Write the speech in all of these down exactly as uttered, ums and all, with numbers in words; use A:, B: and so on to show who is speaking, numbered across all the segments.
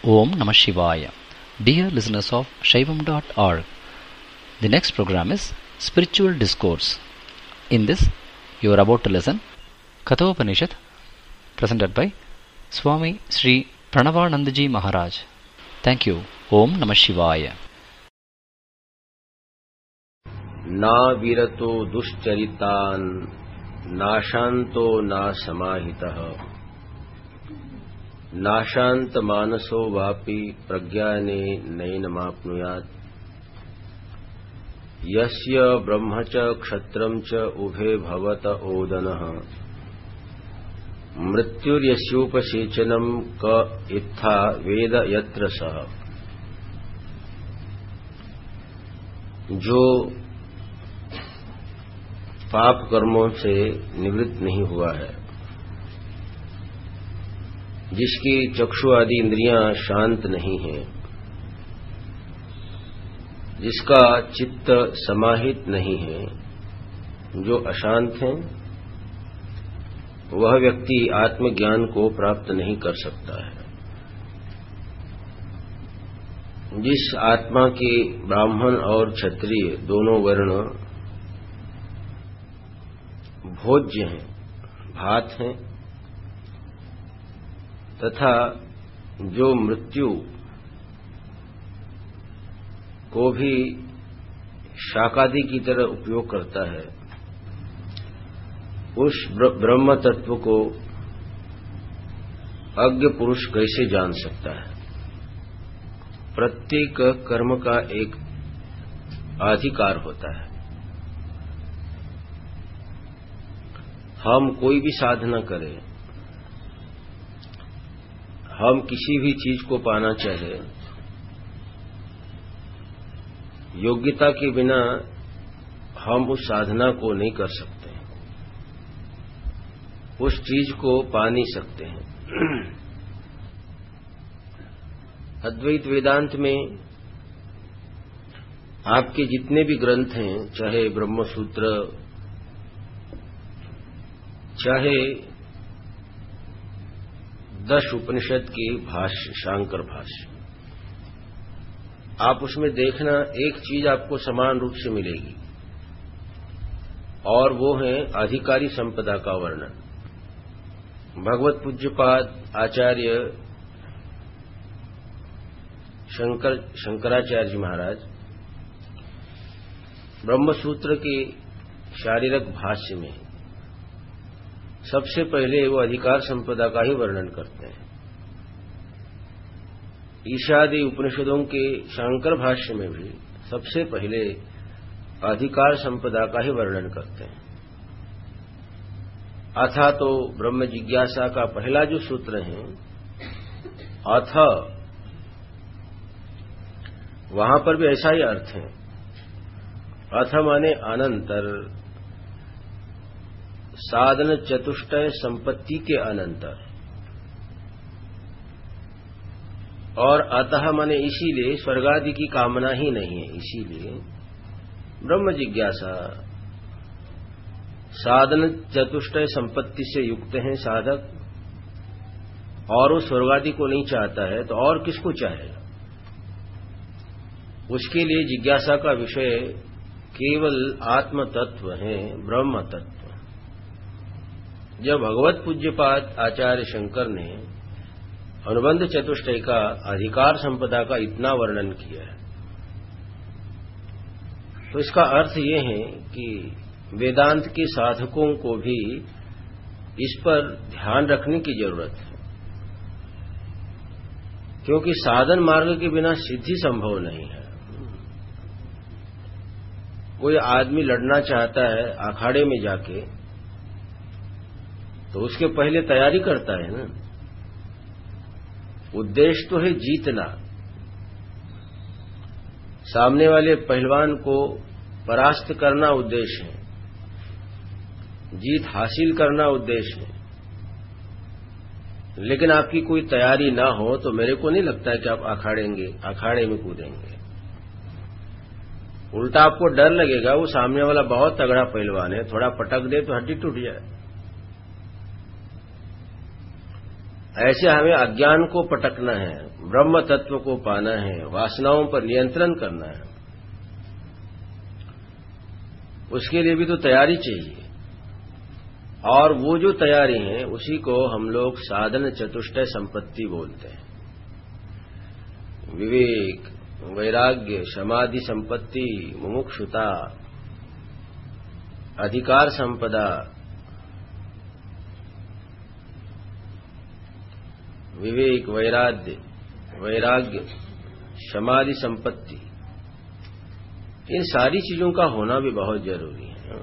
A: Om Namah Shivaya. Dear listeners of Shaivam dot org, the next program is Spiritual Discourse. In this, you are about to listen Kathopanishad, presented by Swami Sri Pranavanandaji Maharaj. Thank you. Om Namah Shivaya.
B: ना विरतो दुश्चरितान् नाशान्तो ना समाहितः नाशान्त मानसो वापि प्रज्ञाने नैनमाप्नुयात् यस्य ब्रह्म च क्षत्रं च उभे भवत ओदनः मृत्युर्यस्योपसेचनं क इत्था वेद यत्र सः। जो पाप कर्मों से निवृत्त नहीं हुआ है, जिसकी चक्षु आदि इंद्रियां शांत नहीं हैं, जिसका चित्त समाहित नहीं है, जो अशांत हैं, वह व्यक्ति आत्मज्ञान को प्राप्त नहीं कर सकता है। जिस आत्मा के ब्राह्मण और क्षत्रिय दोनों वर्ण भोज्य हैं, भात हैं, तथा जो मृत्यु को भी शाकादि की तरह उपयोग करता है, उस ब्रह्म तत्व को अज्ञ पुरुष कैसे जान सकता है। प्रत्येक कर्म का एक अधिकार होता है। हम कोई भी साधना करें, हम किसी भी चीज को पाना चाहे, योग्यता के बिना हम उस साधना को नहीं कर सकते, उस चीज को पा नहीं सकते हैं। अद्वैत वेदांत में आपके जितने भी ग्रंथ हैं, चाहे ब्रह्म सूत्र, चाहे दश उपनिषद के भाष्य, शांकर भाष्य, आप उसमें देखना एक चीज आपको समान रूप से मिलेगी, और वो है अधिकारी संपदा का वर्णन। भगवत पूज्यपाद आचार्य शंकर शंकराचार्य जी महाराज ब्रह्मसूत्र के शारीरक भाष्य में सबसे पहले वो अधिकार संपदा का ही वर्णन करते हैं। ईशादि उपनिषदों के शांकर भाष्य में भी सबसे पहले अधिकार संपदा का ही वर्णन करते हैं। अथा तो ब्रह्म जिज्ञासा का पहला जो सूत्र है, अथ, वहां पर भी ऐसा ही अर्थ है। अथ माने अनंतर, साधन चतुष्टय संपत्ति के अनंतर, और अतः माने इसीलिए स्वर्गादि की कामना ही नहीं है, इसीलिए ब्रह्म जिज्ञासा, साधन चतुष्टय संपत्ति से युक्त हैं साधक, और वो स्वर्गादि को नहीं चाहता है तो और किसको चाहेगा। उसके लिए जिज्ञासा का विषय केवल आत्म तत्व है, ब्रह्म तत्व। जब भगवत पूज्यपाद आचार्य शंकर ने अनुबंध चतुष्टय का अधिकार संपदा का इतना वर्णन किया है, तो इसका अर्थ ये है कि वेदांत के साधकों को भी इस पर ध्यान रखने की जरूरत है, क्योंकि साधन मार्ग के बिना सिद्धि संभव नहीं है। कोई आदमी लड़ना चाहता है अखाड़े में जाके, तो उसके पहले तैयारी करता है ना। उद्देश्य तो है जीतना, सामने वाले पहलवान को परास्त करना उद्देश्य है, जीत हासिल करना उद्देश्य है। लेकिन आपकी कोई तैयारी ना हो तो मेरे को नहीं लगता है कि आप अखाड़ेंगे, अखाड़े में कूदेंगे। उल्टा आपको डर लगेगा, वो सामने वाला बहुत तगड़ा पहलवान है, थोड़ा पटक दे तो हड्डी टूट जाए। ऐसे हमें अज्ञान को पटकना है, ब्रह्म तत्व को पाना है, वासनाओं पर नियंत्रण करना है। उसके लिए भी तो तैयारी चाहिए, और वो जो तैयारी है उसी को हम लोग साधन चतुष्टय संपत्ति बोलते हैं। विवेक, वैराग्य, समाधि संपत्ति, मुमुक्षुता, अधिकार संपदा, विवेक, वैराग्य वैराग्य समाधि संपत्ति, इन सारी चीजों का होना भी बहुत जरूरी है।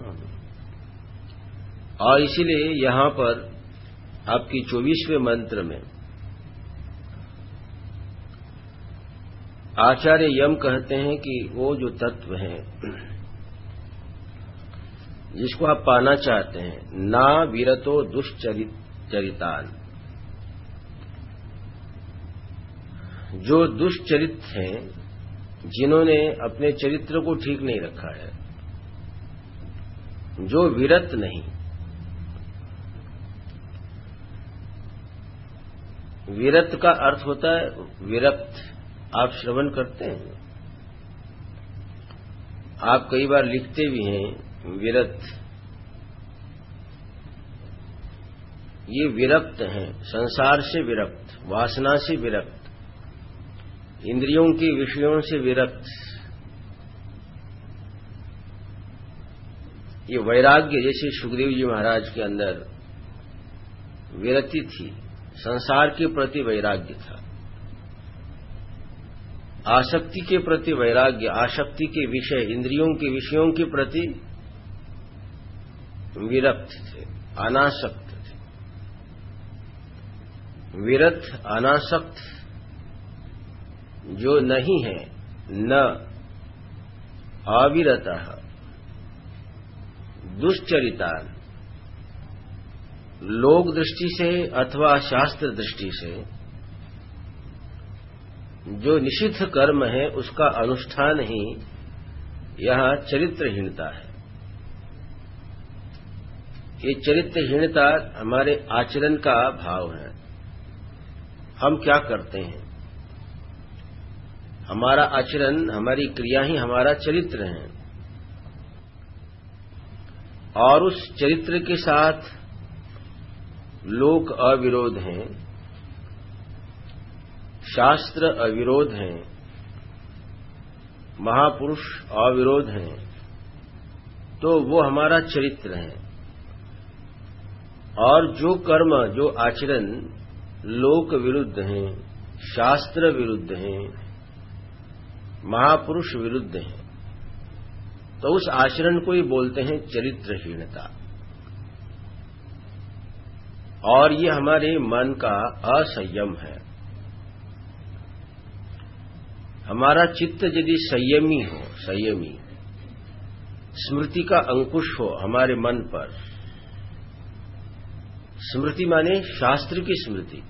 B: और इसीलिए यहां पर आपकी चौबीसवें मंत्र में आचार्य यम कहते हैं कि वो जो तत्व है जिसको आप पाना चाहते हैं, ना विरतो दुष्चरित चरितान, जो दुष्चरित हैं, जिन्होंने अपने चरित्र को ठीक नहीं रखा है, जो विरत नहीं, विरत का अर्थ होता है विरक्त। आप श्रवण करते हैं, आप कई बार लिखते भी हैं विरत, ये विरक्त हैं, संसार से विरक्त, वासना से विरक्त, इंद्रियों के विषयों से विरक्त। ये वैराग्य जैसे सुखदेव जी महाराज के अंदर विरति थी, संसार के प्रति वैराग्य था, आसक्ति के प्रति वैराग्य, आसक्ति के विषय, इंद्रियों के विषयों के प्रति विरक्त थे, अनासक्त थे। विरत, अनासक्त जो नहीं है, न अविरतः दुष्चरितान, लोक दृष्टि से अथवा शास्त्र दृष्टि से जो निषिद्ध कर्म है उसका अनुष्ठान ही यहां चरित्रहीनता है। ये चरित्रहीनता हमारे आचरण का भाव है। हम क्या करते हैं, हमारा आचरण, हमारी क्रिया ही हमारा चरित्र है, और उस चरित्र के साथ लोक अविरोध हैं, शास्त्र अविरोध हैं, महापुरुष अविरोध हैं, तो वो हमारा चरित्र है। और जो कर्म, जो आचरण लोक विरुद्ध हैं, शास्त्र विरुद्ध हैं, महापुरुष विरुद्ध हैं, तो उस आचरण को ही बोलते हैं चरित्रहीनता। और ये हमारे मन का असंयम है। हमारा चित्त यदि संयमी हो, संयमी, स्मृति का अंकुश हो हमारे मन पर, स्मृति माने शास्त्र की स्मृति,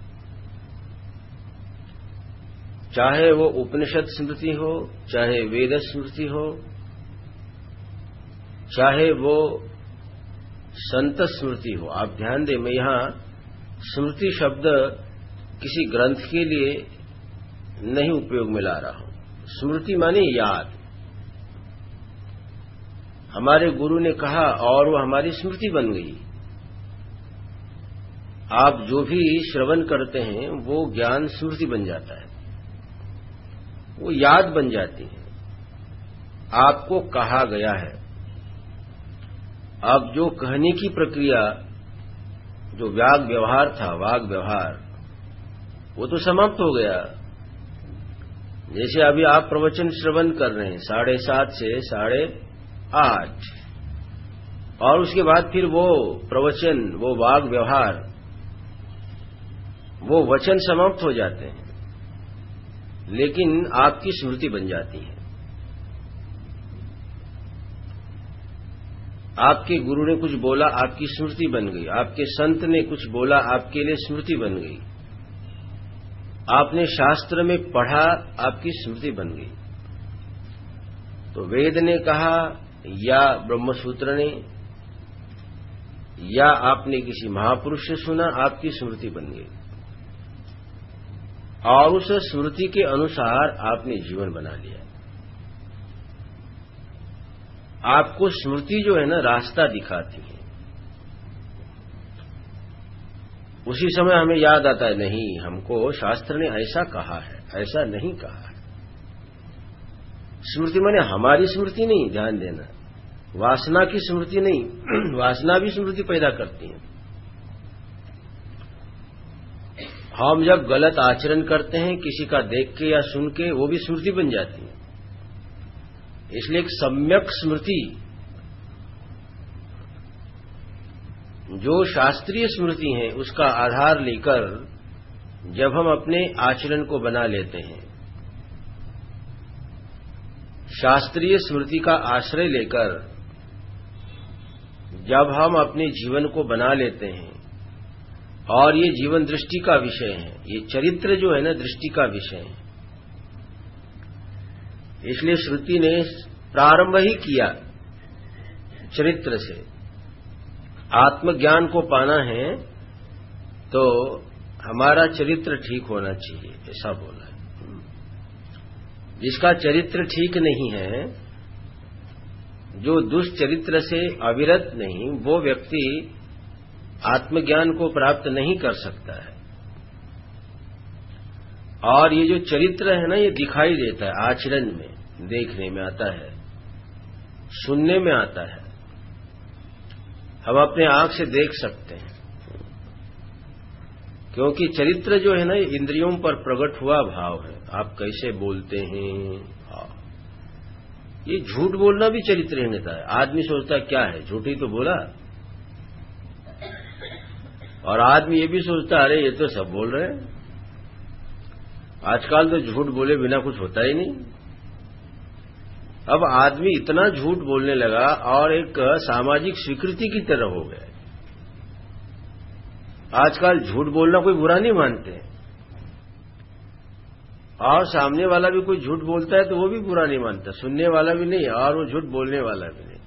B: चाहे वो उपनिषद स्मृति हो, चाहे वेद स्मृति हो, चाहे वो संत स्मृति हो। आप ध्यान दें, मैं यहां स्मृति शब्द किसी ग्रंथ के लिए नहीं उपयोग में ला रहा हूं। स्मृति माने याद। हमारे गुरु ने कहा और वो हमारी स्मृति बन गई। आप जो भी श्रवण करते हैं वो ज्ञान स्मृति बन जाता है, वो याद बन जाती है। आपको कहा गया है, अब जो कहने की प्रक्रिया, जो वाग व्यवहार था, वाग व्यवहार, वो तो समाप्त हो गया। जैसे अभी आप प्रवचन श्रवण कर रहे हैं साढ़े सात से साढ़े आठ, और उसके बाद फिर वो प्रवचन, वो वाग व्यवहार, वो वचन समाप्त हो जाते हैं, लेकिन आपकी स्मृति बन जाती है। आपके गुरु ने कुछ बोला, आपकी स्मृति बन गई। आपके संत ने कुछ बोला, आपके लिए स्मृति बन गई। आपने शास्त्र में पढ़ा, आपकी स्मृति बन गई। तो वेद ने कहा या ब्रह्मसूत्र ने, या आपने किसी महापुरुष से सुना, आपकी स्मृति बन गई। और उस स्मृति के अनुसार आपने जीवन बना लिया। आपको स्मृति जो है ना रास्ता दिखाती है। उसी समय हमें याद आता है, नहीं, हमको शास्त्र ने ऐसा कहा है, ऐसा नहीं कहा है। स्मृति माने हमारी स्मृति नहीं, ध्यान देना, वासना की स्मृति नहीं। वासना भी स्मृति पैदा करती है। हम जब गलत आचरण करते हैं किसी का देख के या सुन के, वो भी स्मृति बन जाती है। इसलिए एक सम्यक स्मृति, जो शास्त्रीय स्मृति है, उसका आधार लेकर जब हम अपने आचरण को बना लेते हैं, शास्त्रीय स्मृति का आश्रय लेकर जब हम अपने जीवन को बना लेते हैं, और ये जीवन दृष्टि का विषय है, ये चरित्र जो है ना दृष्टि का विषय है। इसलिए श्रुति ने प्रारंभ ही किया चरित्र से। आत्मज्ञान को पाना है तो हमारा चरित्र ठीक होना चाहिए, ऐसा बोला है। जिसका चरित्र ठीक नहीं है, जो दुष्चरित्र से अविरत नहीं, वो व्यक्ति आत्मज्ञान को प्राप्त नहीं कर सकता है। और ये जो चरित्र है ना, ये दिखाई देता है आचरण में, देखने में आता है, सुनने में आता है। हम अपने आंख से देख सकते हैं, क्योंकि चरित्र जो है ना, ये इंद्रियों पर प्रकट हुआ भाव है। आप कैसे बोलते हैं, ये झूठ बोलना भी चरित्रहीनता है। आदमी सोचता है क्या है, झूठ ही तो बोला, और आदमी ये भी सोचता है अरे ये तो सब बोल रहे हैं। आजकल तो झूठ बोले बिना कुछ होता ही नहीं। अब आदमी इतना झूठ बोलने लगा और एक सामाजिक स्वीकृति की तरह हो गया। आजकल झूठ बोलना कोई बुरा नहीं मानते, और सामने वाला भी कोई झूठ बोलता है तो वो भी बुरा नहीं मानता, सुनने वाला भी नहीं और वो झूठ बोलने वाला भी नहीं।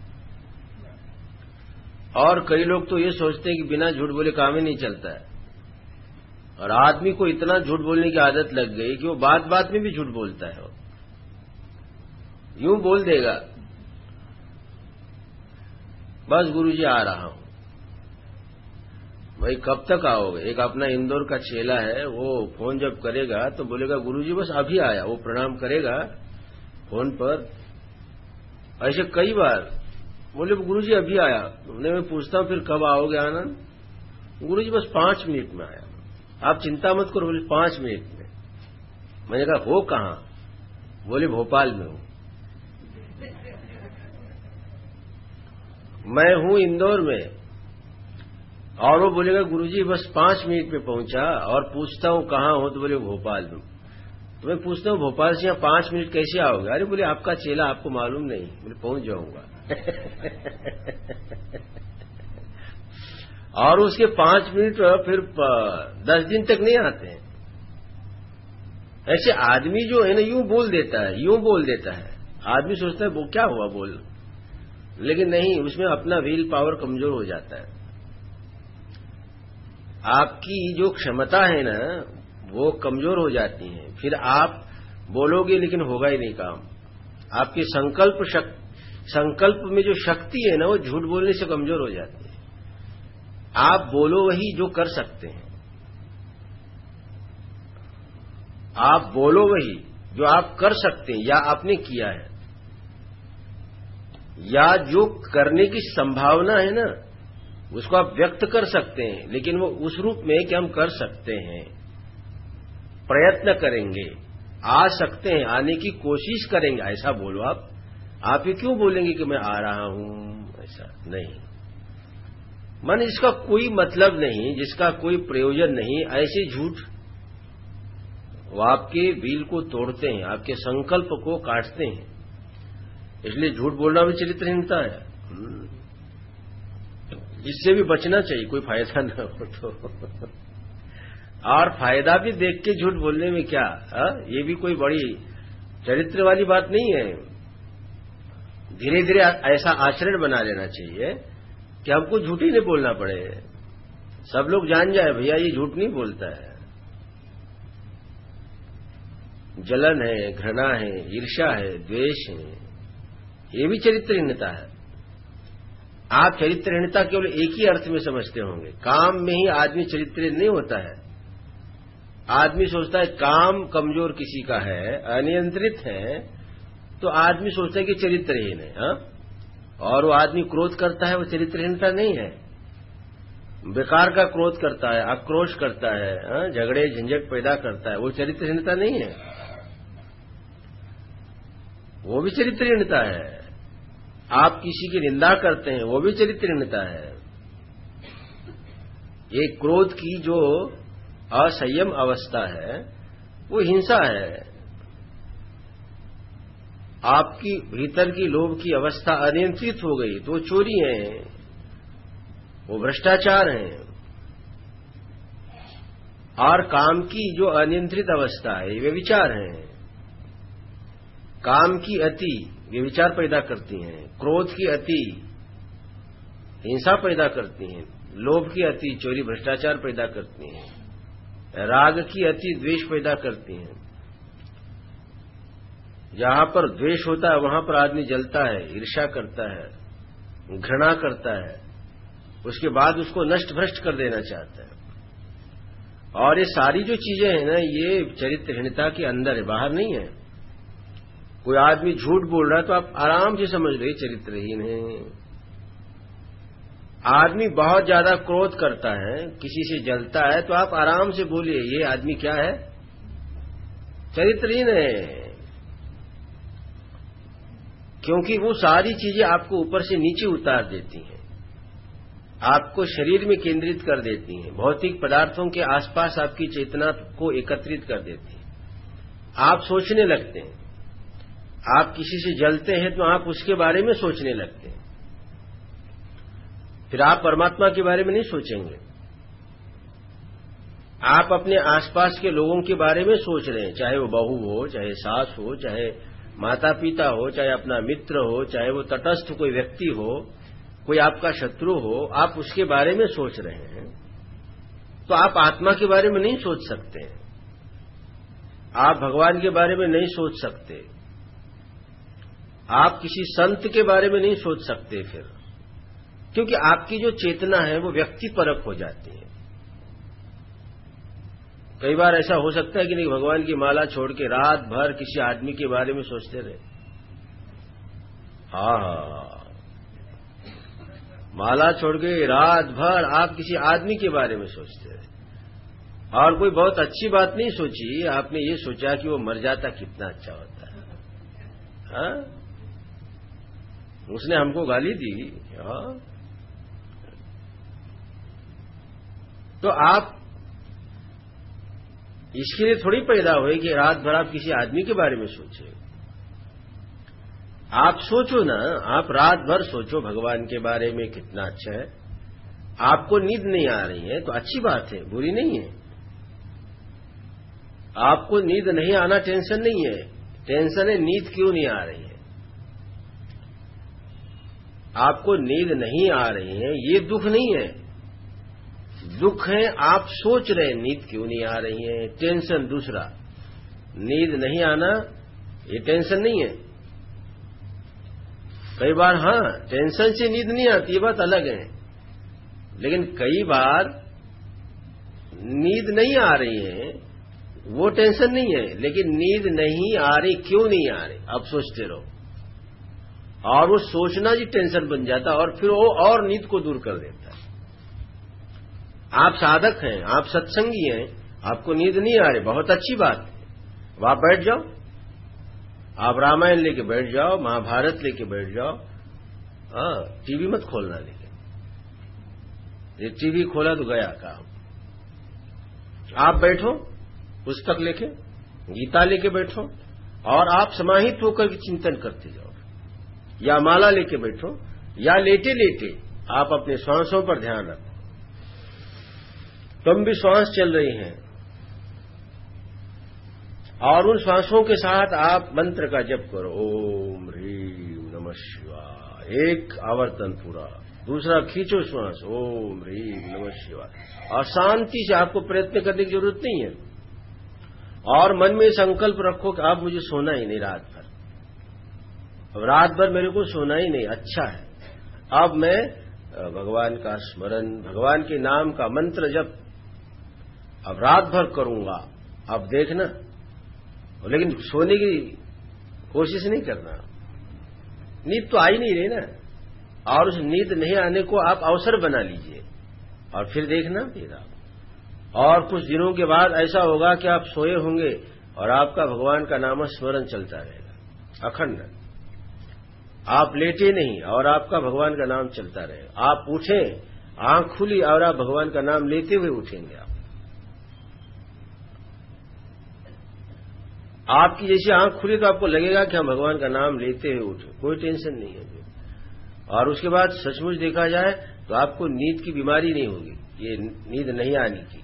B: और कई लोग तो ये सोचते हैं कि बिना झूठ बोले काम ही नहीं चलता है। और आदमी को इतना झूठ बोलने की आदत लग गई कि वो बात बात में भी झूठ बोलता है। वो यूं बोल देगा, बस गुरुजी आ रहा हूं। भाई कब तक आओगे? एक अपना इंदौर का चेला है, वो फोन जब करेगा तो बोलेगा गुरुजी बस अभी आया। वो प्रणाम करेगा फोन पर। ऐसे कई बार बोले गुरुजी अभी आया। उन्हें मैं पूछता हूं फिर कब आओगे आनंद? गुरुजी बस पांच मिनट में आया। आप चिंता मत करो। बोले पांच मिनट में? मैंने कहा हो कहां? बोले भोपाल में हूं। मैं हूं इंदौर में। और वो बोलेगा गुरुजी बस पांच मिनट में पहुंचा। और पूछता हूं कहां हो तो बोले भोपाल में। तो मैं पूछता हूं भोपाल से यहां पांच मिनट कैसे आओगे? अरे बोले आपका चेला, आपको मालूम नहीं। बोले पहुंच जाऊंगा। और उसके पांच मिनट फिर दस दिन तक नहीं आते हैं। ऐसे आदमी जो है ना यूं बोल देता है, यूं बोल देता है। आदमी सोचता है वो क्या हुआ बोल, लेकिन नहीं, उसमें अपना व्हील पावर कमजोर हो जाता है। आपकी जो क्षमता है ना वो कमजोर हो जाती है। फिर आप बोलोगे लेकिन होगा ही नहीं काम। आपकी संकल्प शक, संकल्प में जो शक्ति है ना वो झूठ बोलने से कमजोर हो जाती है। आप बोलो वही जो कर सकते हैं। आप बोलो वही जो आप कर सकते हैं या आपने किया है, या जो करने की संभावना है ना उसको आप व्यक्त कर सकते हैं, लेकिन वो उस रूप में कि हम कर सकते हैं, प्रयत्न करेंगे, आ सकते हैं, आने की कोशिश करेंगे, ऐसा बोलो आप। आप ये क्यों बोलेंगे कि मैं आ रहा हूं? ऐसा नहीं। मन इसका कोई मतलब नहीं, जिसका कोई प्रयोजन नहीं। ऐसे झूठ वो आपके व्हील को तोड़ते हैं, आपके संकल्प को काटते हैं। इसलिए झूठ बोलना भी चरित्रहीनता है। इससे भी बचना चाहिए, कोई फायदा न हो तो। और फायदा भी देख के झूठ बोलने में क्या, हा? ये भी कोई बड़ी चरित्र वाली बात नहीं है। धीरे धीरे ऐसा आचरण बना लेना चाहिए कि हमको झूठ ही नहीं बोलना पड़े। सब लोग जान जाए भैया ये झूठ नहीं बोलता है। जलन है, घृणा है, ईर्ष्या है, द्वेष है, ये भी चरित्रहीनता है। आप चरित्रहीनता केवल एक ही अर्थ में समझते होंगे, काम में ही आदमी चरित्रहीन नहीं होता है। आदमी सोचता है काम कमजोर किसी का है, अनियंत्रित है, तो आदमी सोचता है कि चरित्रहीन है। हा? और वो आदमी क्रोध करता है, वो चरित्रहीनता नहीं है। बेकार का क्रोध करता है, आक्रोश करता है, हा? झगड़े झंझट पैदा करता है, वो चरित्रहीनता नहीं है, वो भी चरित्रहीनता है। आप किसी की निंदा करते हैं, वो भी चरित्रहीनता है। ये क्रोध की जो असंयम अवस्था है वो हिंसा है। आपकी भीतर की लोभ की अवस्था अनियंत्रित हो गई तो वो चोरी है, वो भ्रष्टाचार है। और काम की जो अनियंत्रित अवस्था है वे विचार हैं। काम की अति ये विचार पैदा करती हैं, क्रोध की अति हिंसा पैदा करती हैं, लोभ की अति चोरी भ्रष्टाचार पैदा करती हैं, राग की अति द्वेष पैदा करती हैं। जहां पर द्वेष होता है वहां पर आदमी जलता है, ईर्ष्या करता है, घृणा करता है, उसके बाद उसको नष्ट भ्रष्ट कर देना चाहता है। और ये सारी जो चीजें हैं ना, ये चरित्रहीनता के अंदर है, बाहर नहीं है। कोई आदमी झूठ बोल रहा है तो आप आराम से समझ लो चरित्रहीन है। आदमी बहुत ज्यादा क्रोध करता है, किसी से जलता है, तो आप आराम से बोलिए ये आदमी क्या है, चरित्रहीन है। क्योंकि वो सारी चीजें आपको ऊपर से नीचे उतार देती हैं, आपको शरीर में केंद्रित कर देती हैं, भौतिक पदार्थों के आसपास आपकी चेतना को एकत्रित कर देती हैं। आप सोचने लगते हैं, आप किसी से जलते हैं तो आप उसके बारे में सोचने लगते हैं, फिर आप परमात्मा के बारे में नहीं सोचेंगे। आप अपने आसपास के लोगों के बारे में सोच रहे हैं, चाहे वो बहू हो, चाहे सास हो, चाहे माता पिता हो, चाहे अपना मित्र हो, चाहे वो तटस्थ कोई व्यक्ति हो, कोई आपका शत्रु हो, आप उसके बारे में सोच रहे हैं। तो आप आत्मा के बारे में नहीं सोच सकते, आप भगवान के बारे में नहीं सोच सकते, आप किसी संत के बारे में नहीं सोच सकते फिर, क्योंकि आपकी जो चेतना है वो व्यक्तिपरक हो जाती है। कई बार ऐसा हो सकता है कि नहीं, भगवान की माला छोड़ के रात भर किसी आदमी के बारे में सोचते रहे। हाँ, माला छोड़ के रात भर आप किसी आदमी के बारे में सोचते रहे, और कोई बहुत अच्छी बात नहीं सोची, आपने ये सोचा कि वो मर जाता कितना अच्छा होता है। हाँ, उसने हमको गाली दी। हाँ, तो आप इसके लिए थोड़ी पैदा हुए कि रात भर आप किसी आदमी के बारे में सोचे। आप सोचो ना, आप रात भर सोचो भगवान के बारे में कितना अच्छा है। आपको नींद नहीं आ रही है तो अच्छी बात है, बुरी नहीं है। आपको नींद नहीं आना टेंशन नहीं है, टेंशन है नींद क्यों नहीं आ रही है। आपको नींद नहीं आ रही है ये दुख नहीं है, दुख है आप सोच रहे हैं नींद क्यों नहीं आ रही है, टेंशन दूसरा। नींद नहीं आना ये टेंशन नहीं है। कई बार हाँ टेंशन से नींद नहीं आती, ये बात अलग है, लेकिन कई बार नींद नहीं आ रही है वो टेंशन नहीं है, लेकिन नींद नहीं आ रही क्यों नहीं आ रही अब सोचते रहो, और वो सोचना जी टेंशन बन जाता है, और फिर वो और नींद को दूर कर देता है। आप साधक हैं, आप सत्संगी हैं, आपको नींद नहीं आ रही, बहुत अच्छी बात है, वहां बैठ जाओ, आप रामायण लेके बैठ जाओ, महाभारत लेके बैठ जाओ। हाँ, टीवी मत खोलना, लेकिन ये टीवी खोला तो गया काम। आप बैठो पुस्तक लेके, गीता लेके बैठो, और आप समाहित होकर के चिंतन करते जाओ, या माला लेके बैठो, या लेटे लेटे आप अपने श्वासों पर ध्यान रखो। तुम भी श्वास चल रही हैं और उन श्वासों के साथ आप मंत्र का जप करो, ओम ह्रीम नमः शिवाय, एक आवर्तन पूरा, दूसरा खींचो श्वास, ओम ह्रीम नमः शिवाय, और शांति से, आपको प्रयत्न करने की जरूरत नहीं है। और मन में संकल्प रखो कि अब मुझे सोना ही नहीं रात भर, अब रात भर मेरे को सोना ही नहीं, अच्छा है, अब मैं भगवान का स्मरण, भगवान के नाम का मंत्र जप अब रात भर करूंगा। अब देखना, लेकिन सोने की कोशिश नहीं करना, नींद तो आ ही नहीं रही ना, और उस नींद नहीं आने को आप अवसर बना लीजिए और फिर देखना फिर आप, और कुछ दिनों के बाद ऐसा होगा कि आप सोए होंगे और आपका भगवान का नाम स्मरण चलता रहेगा अखंड। आप लेटे नहीं और आपका भगवान का नाम चलता रहेगा। आप उठे, आंख खुली और आप भगवान का नाम लेते हुए उठेंगे। आप आपकी जैसी आंख खुली तो आपको लगेगा कि हम भगवान का नाम लेते हुए उठे, कोई टेंशन नहीं है। और उसके बाद सचमुच देखा जाए तो आपको नींद की बीमारी नहीं होगी, ये नींद नहीं आने की।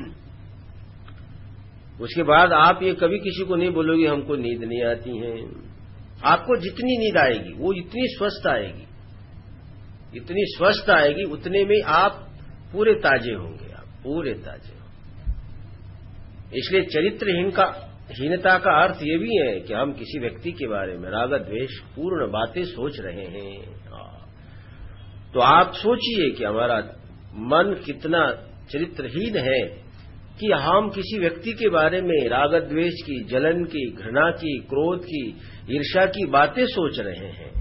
B: उसके बाद आप ये कभी किसी को नहीं बोलोगे हमको नींद नहीं आती है। आपको जितनी नींद आएगी वो इतनी स्वस्थ आएगी, इतनी स्वस्थ आएगी, उतने में आप पूरे ताजे होंगे, आप पूरे ताजे होंगे। इसलिए चरित्रहीन का हीनता का अर्थ ये भी है कि हम किसी व्यक्ति के बारे में राग द्वेष पूर्ण बातें सोच रहे हैं। तो आप सोचिए कि हमारा मन कितना चरित्रहीन है कि हम किसी व्यक्ति के बारे में राग द्वेष की, जलन की, घृणा की, क्रोध की, ईर्ष्या की बातें सोच रहे हैं।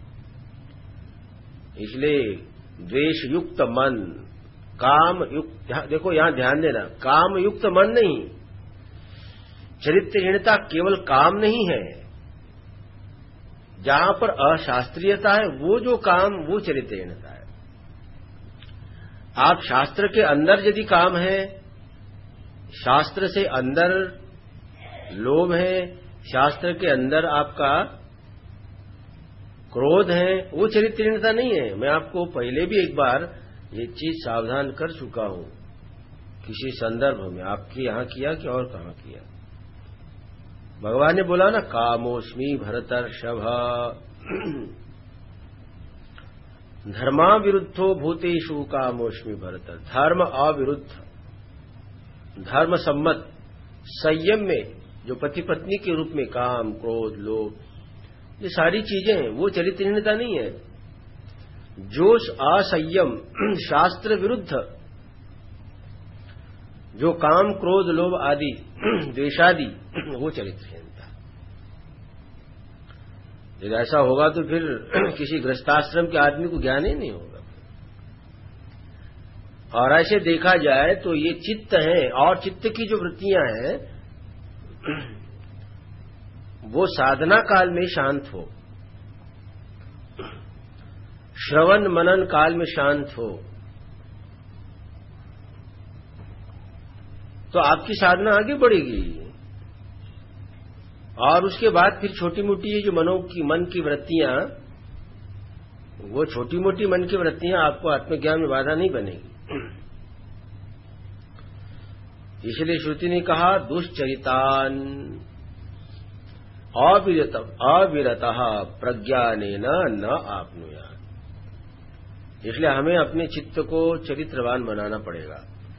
B: इसलिए द्वेष युक्त मन, काम युक्त, देखो यहां ध्यान देना, काम युक्त मन नहीं। चरित्रहीनता केवल काम नहीं है, जहां पर अशास्त्रीयता है वो जो काम, वो चरित्रहीनता है। आप शास्त्र के अंदर यदि काम है, शास्त्र से अंदर लोभ है, शास्त्र के अंदर आपका क्रोध है, वो चरित्रहीनता नहीं है। मैं आपको पहले भी एक बार ये चीज सावधान कर चुका हूं किसी संदर्भ में, आपके यहां किया कि और कहां किया। भगवान ने बोला ना, कामोस्मि भरतर्षभ धर्मा विरुद्धो भूतेषु कामोस्मि भरत। धर्म अविरुद्ध, धर्म सम्मत, संयम में जो पति पत्नी के रूप में काम, क्रोध, लोभ, ये सारी चीजें हैं, वो चरित्रहीनता नहीं है। जो असंयम, शास्त्र विरुद्ध जो काम, क्रोध, लोभ आदि, द्वेषादि, वो चरित्रहीनता। यदि ऐसा होगा तो फिर किसी गृहस्थाश्रम के आदमी को ज्ञान ही नहीं होगा। और ऐसे देखा जाए तो ये चित्त है, और चित्त की जो वृत्तियां हैं वो साधना काल में शांत हो, श्रवण मनन काल में शांत हो, तो आपकी साधना आगे बढ़ेगी। और उसके बाद फिर छोटी मोटी ये जो मनों की, मन की वृत्तियां, वो छोटी मोटी मन की वृत्तियां आपको आत्मज्ञान में बाधा नहीं बनेगी। इसलिए श्रुति ने कहा, दुश्चरितान अविरत अविरतः प्रज्ञानेन न आपनुयात्। इसलिए हमें अपने चित्त को चरित्रवान बनाना पड़ेगा।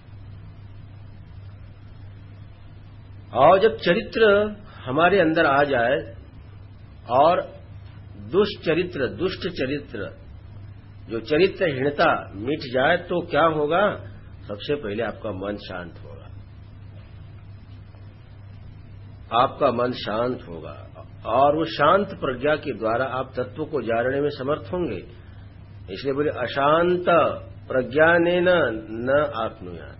B: और जब चरित्र हमारे अंदर आ जाए और दुष्चरित्र, दुष्ट चरित्र, जो चरित्रहीनता मिट जाए, तो क्या होगा? सबसे पहले आपका मन शांत होगा, आपका मन शांत होगा, और वो शांत प्रज्ञा के द्वारा आप तत्व को जानने में समर्थ होंगे। इसलिए बोले, अशांत प्रज्ञानेन न आपनुयात्।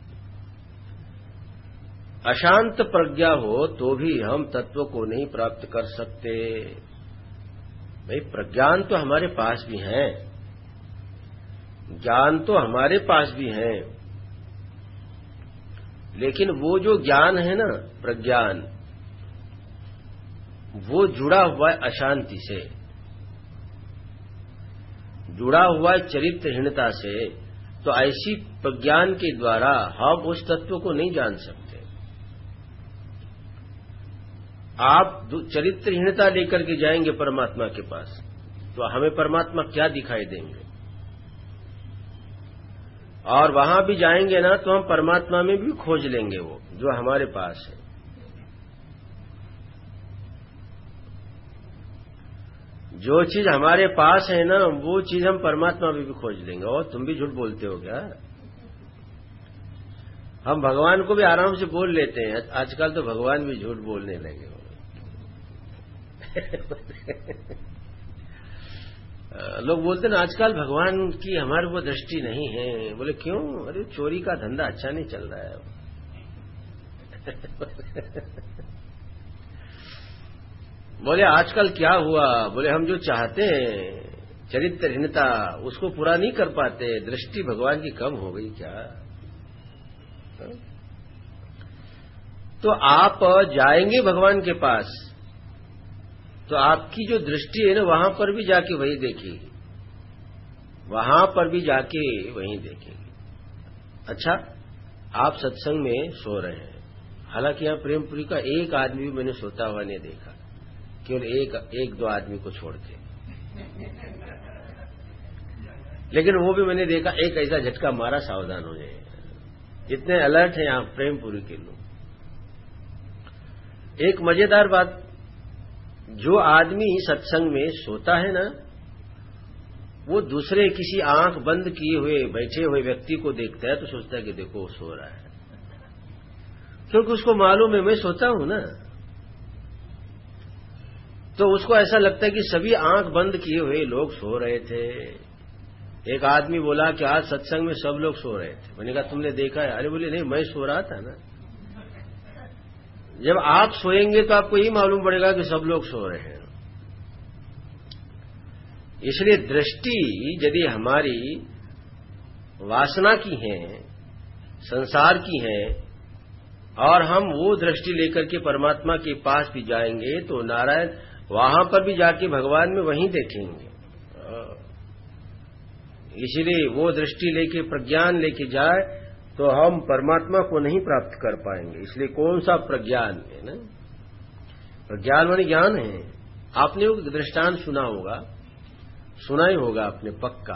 B: अशांत प्रज्ञा हो तो भी हम तत्व को नहीं प्राप्त कर सकते। भाई, प्रज्ञान तो हमारे पास भी है, ज्ञान तो हमारे पास भी है, लेकिन वो जो ज्ञान है ना, प्रज्ञान, वो जुड़ा हुआ है अशांति से, जुड़ा हुआ है चरित्रहीनता से। तो ऐसी प्रज्ञान के द्वारा हम उस तत्व को नहीं जान सकते। आप चरित्रहीनता लेकर के जाएंगे परमात्मा के पास, तो हमें परमात्मा क्या दिखाई देंगे? और वहां भी जाएंगे ना, तो हम परमात्मा में भी खोज लेंगे वो जो हमारे पास है। जो चीज हमारे पास है ना, वो चीज हम परमात्मा में भी खोज लेंगे। और तुम भी झूठ बोलते हो क्या? हम भगवान को भी आराम से बोल लेते हैं, आजकल तो भगवान भी झूठ बोलने लगे हो। लोग बोलते ना आजकल भगवान की हमारे ऊपर दृष्टि नहीं है। बोले क्यों? अरे चोरी का धंधा अच्छा नहीं चल रहा है। बोले आजकल क्या हुआ? बोले हम जो चाहते हैं चरित्रहीनता, उसको पूरा नहीं कर पाते। दृष्टि भगवान की कम हो गई क्या? तो आप जाएंगे भगवान के पास तो आपकी जो दृष्टि है ना, वहां पर भी जाके वही देखेगी, वहां पर भी जाके वही देखेगी। अच्छा, आप सत्संग में सो रहे हैं, हालांकि यहां प्रेमपुरी का एक आदमी भी मैंने सोता हुआ नहीं देखा, केवल एक एक दो आदमी को छोड़ के। लेकिन वो भी मैंने देखा, एक ऐसा झटका मारा, सावधान हो जाए। इतने अलर्ट हैं यहां प्रेमपुरी के लोग। एक मजेदार बात, जो आदमी सत्संग में सोता है ना, वो दूसरे किसी आंख बंद किए हुए बैठे हुए व्यक्ति को देखता है तो सोचता है कि देखो वो सो रहा है, क्योंकि उसको मालूम है मैं सोता हूं ना। तो उसको ऐसा लगता है कि सभी आंख बंद किए हुए लोग सो रहे थे। एक आदमी बोला कि आज सत्संग में सब लोग सो रहे थे। मैंने कहा तुमने देखा है? अरे बोले नहीं, मैं सो रहा था ना। जब आप सोएंगे तो आपको यही मालूम पड़ेगा कि सब लोग सो रहे हैं। इसलिए दृष्टि यदि हमारी वासना की है, संसार की है, और हम वो दृष्टि लेकर के परमात्मा के पास भी जाएंगे तो नारायण वहां पर भी जाके भगवान में वहीं देखेंगे। इसलिए वो दृष्टि लेके, प्रज्ञान लेके जाए तो हम परमात्मा को नहीं प्राप्त कर पाएंगे। इसलिए कौन सा प्रज्ञान है ना, प्रज्ञान माने ज्ञान है। आपने वो दृष्टांत सुना होगा, सुना ही होगा आपने पक्का।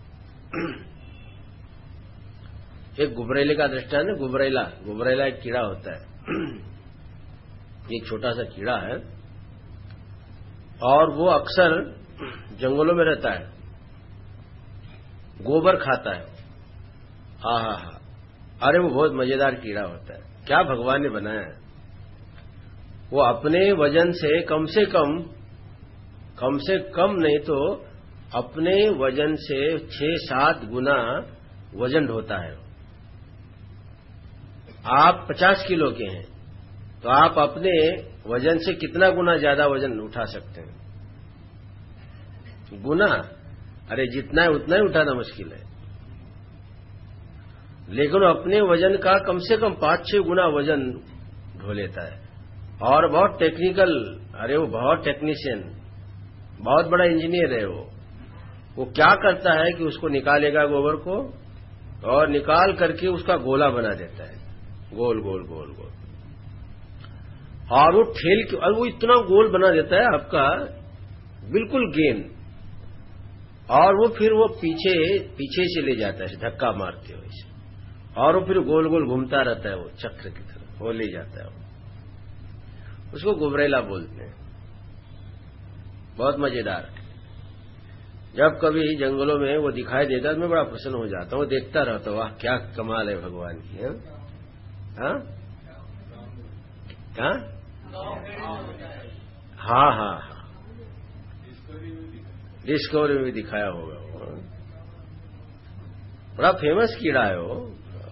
B: एक गुबरैले का दृष्टांत है। गुबरैला गुबरैला एक कीड़ा होता है, एक छोटा सा कीड़ा है, और वो अक्सर जंगलों में रहता है, गोबर खाता है। हा हा हा, अरे वो बहुत मजेदार कीड़ा होता है। क्या भगवान ने बनाया है, वो अपने वजन से कम से कम कम से कम नहीं तो अपने वजन से छह सात गुना वजन ढोता है। आप पचास किलो के हैं तो आप अपने वजन से कितना गुना ज्यादा वजन उठा सकते हैं? गुना? अरे जितना है उतना ही उठाना मुश्किल है। लेकिन अपने वजन का कम से कम पांच छह गुना वजन ढो लेता है। और बहुत टेक्निकल, अरे वो बहुत टेक्नीशियन, बहुत बड़ा इंजीनियर है वो। वो क्या करता है कि उसको निकालेगा गोबर को, और निकाल करके उसका गोला बना देता है, गोल गोल गोल गोल, और वो ठेल के, और वो इतना गोल बना देता है आपका बिल्कुल गेंद, और वो फिर वो पीछे पीछे से ले जाता है धक्का मारते हुए, और वो फिर गोल गोल घूमता रहता है, वो चक्र की तरह वो ले जाता है। वो उसको गुबरैला बोलते हैं। बहुत मजेदार। जब कभी जंगलों में वो दिखाई देता तो मैं बड़ा प्रसन्न हो जाता हूँ, देखता रहता हूँ, वाह क्या कमाल है भगवान की। है हाँ हाँ हाँ हाँ हाँ, डिस्कवरी में भी दिखाया होगा वो। बड़ा फेमस कीड़ा है वो।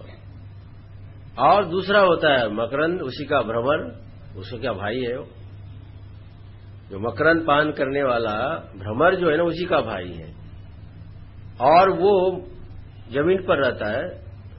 B: और दूसरा होता है मकरंद, उसी का भ्रमर, उसका क्या भाई है वो, जो मकरंद पान करने वाला भ्रमर जो है ना, उसी का भाई है। और वो जमीन पर रहता है,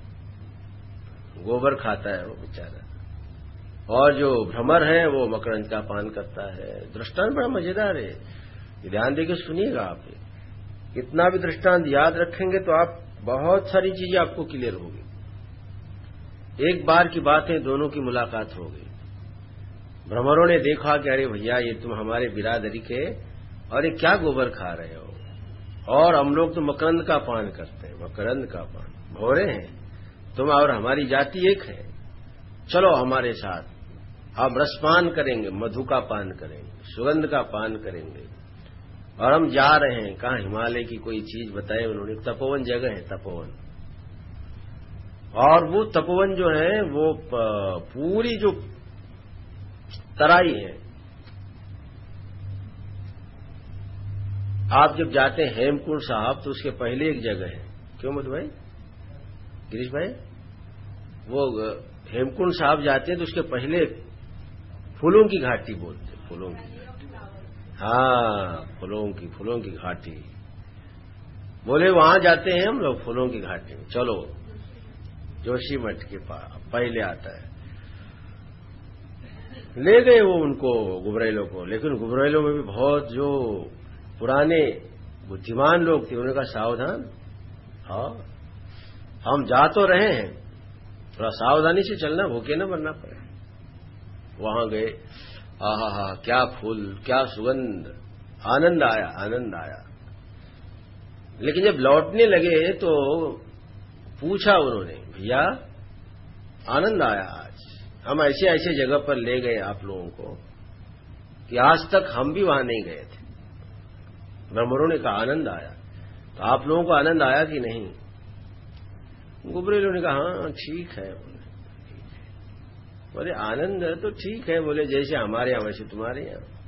B: गोबर खाता है वो बेचारा, और जो भ्रमर है वो मकरंद का पान करता है। दृष्टांत बड़ा मजेदार है, ध्यान देकर सुनिएगा। आप कितना भी दृष्टांत याद रखेंगे तो आप बहुत सारी चीजें आपको क्लियर होगी। एक बार की बात है, दोनों की मुलाकात हो गई। भ्रमरों ने देखा कि अरे भैया ये तुम हमारे बिरादरी के, और ये क्या गोबर खा रहे हो, और हम लोग तो मकरंद का पान करते हैं, मकरंद का पान, भोरे हैं तुम और हमारी जाति एक है, चलो हमारे साथ, हम रसपान करेंगे, मधु का पान करेंगे, सुगंध का पान करेंगे। और हम जा रहे हैं, कहाँ हिमालय की कोई चीज बताई उन्होंने, तपोवन जगह है तपोवन, और वो तपोवन जो है वो पूरी जो तराई है, आप जब जाते हैं हेमकुंड साहब तो उसके पहले एक जगह है, क्यों मधु भाई, गिरीश भाई, वो हेमकुंड साहब जाते हैं तो उसके पहले फूलों की घाटी बोलते हैं, फूलों की घाटी, हाँ फूलों की फूलों की घाटी बोले, वहां जाते हैं हम लोग फूलों की घाटी में, चलो जोशी मठ के पास पहले आता है। ले गए वो उनको गुबरैलों को, लेकिन गुबरैलों में भी बहुत जो पुराने बुद्धिमान लोग थे, उन्होंने कहा सावधान, हाँ हम जा तो रहे हैं, थोड़ा सावधानी से चलना, भूखे न मरना पड़े। वहां गए, आहा हा, क्या फूल, क्या सुगंध, आनंद आया, आनंद आया। लेकिन जब लौटने लगे तो पूछा उन्होंने, भैया आनंद आया आज, हम ऐसे ऐसे जगह पर ले गए आप लोगों को कि आज तक हम भी वहां नहीं गए थे। ब्रह्मणों ने कहा आनंद आया, तो आप लोगों को आनंद आया कि नहीं? गुबरेलों ने कहा हाँ ठीक है। बोले आनंद तो ठीक है, बोले जैसे हमारे यहां वैसे तुम्हारे यहां।